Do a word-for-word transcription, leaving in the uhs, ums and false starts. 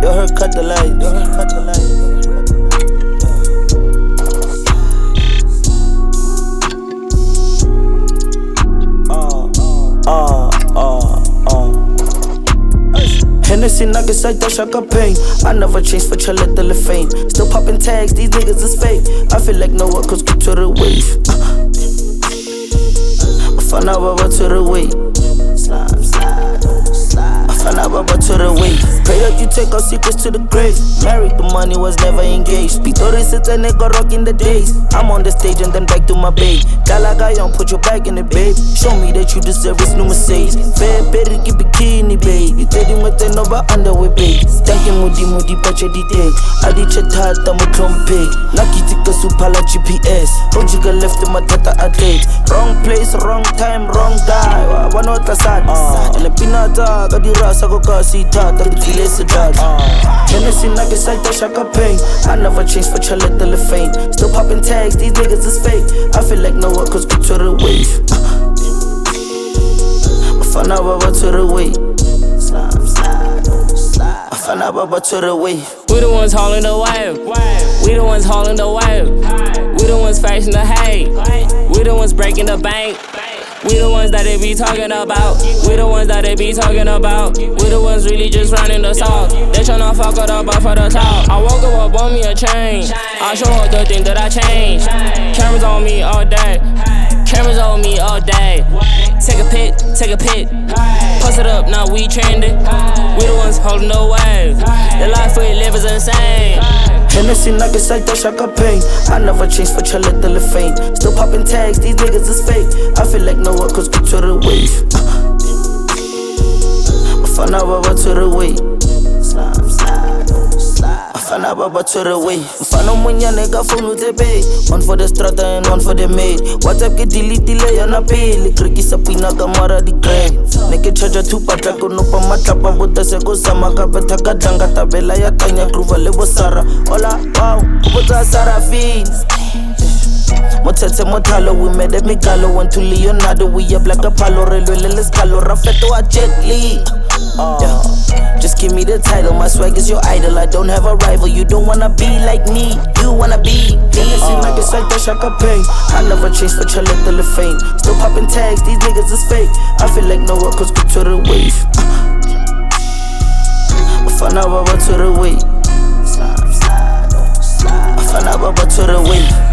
Yo, her cut the light. Yo, her cut the light. Hennessy nuggets like that Shaka Pain. I never changed for Charlotte the fame. Still popping tags, these niggas is fake. I feel like Noah cause good to the wave. I find out about to the wave. Slide, slide, slide. I find out about to the wave. Pray that you take our secrets to the grave. Married, the money was never engaged. Pitores it's a nigga rocking the days. I'm on the stage and then back to my babe. Galagayon, put your bag in it, babe. Show me that you deserve this new Mercedes. Fair, better keep bikini, babe. You tell him what they know about underwear, babe. Stankin' moody, moody, pacha di day. Adi chatata, mo trompe. Nakitika supala G P S. Ojiga left in my tata a date. Wrong place, wrong time, wrong guy. One out the side. And the pinata, got the rasa, go kasi tata. The kiles a judge. Hennessy nuggets like that Shaka Pain. I never changed for Charlotte the fame. Still popping tags, these niggas is fake. I feel like Noah cause good to the wave. I find out about to the wave. Slide, slide, slide. I find out about to the wave. We the ones hauling the wave. We the ones hauling the wave. We the ones facing the hate. We the ones breaking the bank. We the ones that they be talking about. We the ones that they be talking about. We the ones really just running the south. They tryna fuck it up for the clout. I woke up, bought me a chain. I show her the thing that I changed. Cameras on me all day. Cameras on me all day. Take a pic, take a pic. Post it up, now we trending. We the ones holding the wave. The life we live is insane. Hennessy nuggets like that Shaka Pain. I never changed for Charlotte the fame. Still popping tags, these niggas is fake. I feel like Noah cause good to the wave. I find out about to the wave. Slide, slide, slide. I find out about to the wave. Mfano mwenye nigga phone utebe. One for the strata and one for the maid. WhatsApp ke delete delay on a pele. Kriki sa pina kamara di grand. Neke charger two patra kono pa matlapa buta se go zama ka betha ka danga tabela ya tanya groove le bosara. Hola wow, kubota Sarafin. Motete motalo, we made a migalo. Went to Leonardo, we up like a palo. Relwele l'escalo, Raffetto a Jet Li. Yeah. Just give me the title, my swag is your idol. I don't have a rival, you don't wanna be like me. You wanna be me. Hennessy nuggets like that Shaka Pain. I never changed for Charlotte the fame. Still popping tags, these niggas is fake. I feel like Noah cause good to the wave. I find out about to the wave. I find out about to the wave.